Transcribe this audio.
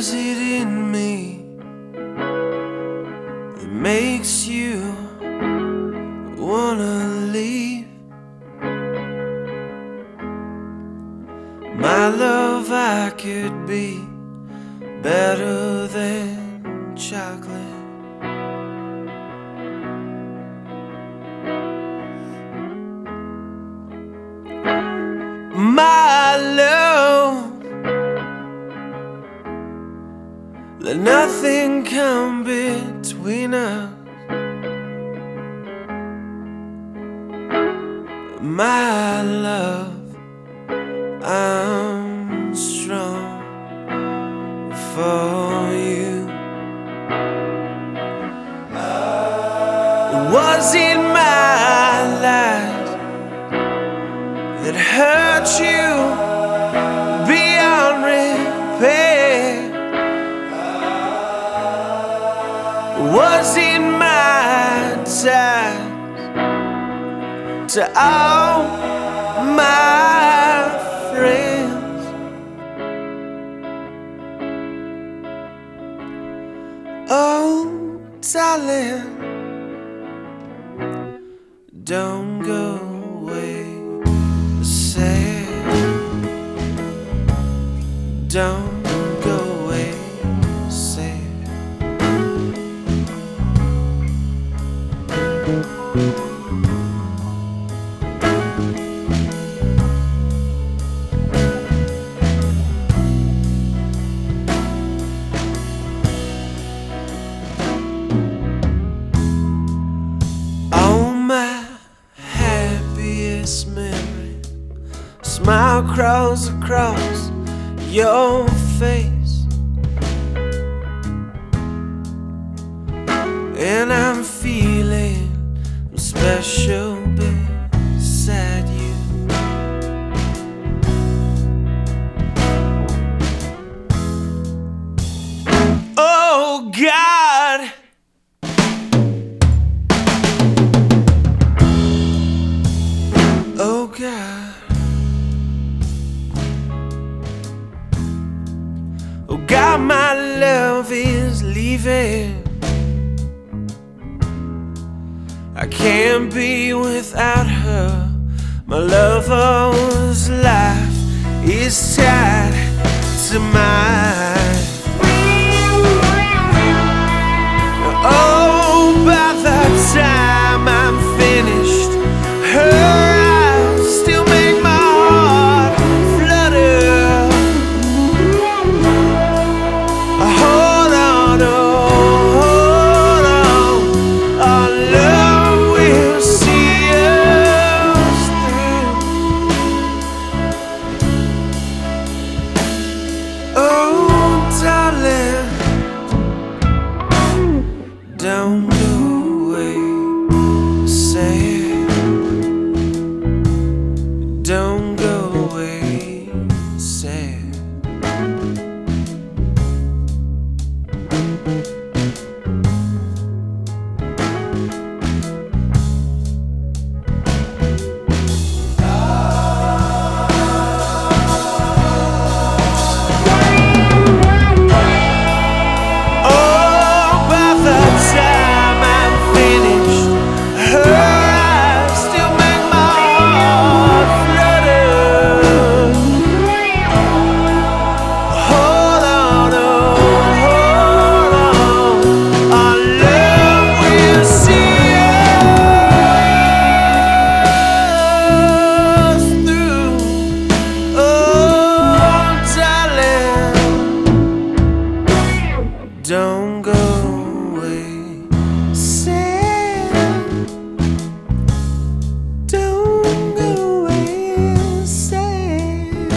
is it in me that makes you wanna leave? My love, I could be better than chocolate. My love, let nothing come between us. My love, I'm strong for you. Was it my lies that hurt you beyond repair? Was it my ties to all my friends? Oh, darling, don't go away sad. Don't go away sad. Oh, my happiest memory, smile crawls across your face, and I'm feeling special beside you. Oh God, oh God, oh God, my love is leaving. I can't be without her. My lover's life is tied to mine. Oh, by the time I'm finished, her eyes still make my heart flutter. Hold on, oh, hold on. Our love will see us through. Oh, darling, don't go away sad. Don't go away sad. Oh, by the time I'm finished, her eyes still make my heart flutter. Hold on, oh, hold on. Our love will see us through. Oh, darling, don't go away sad. Don't go away sad.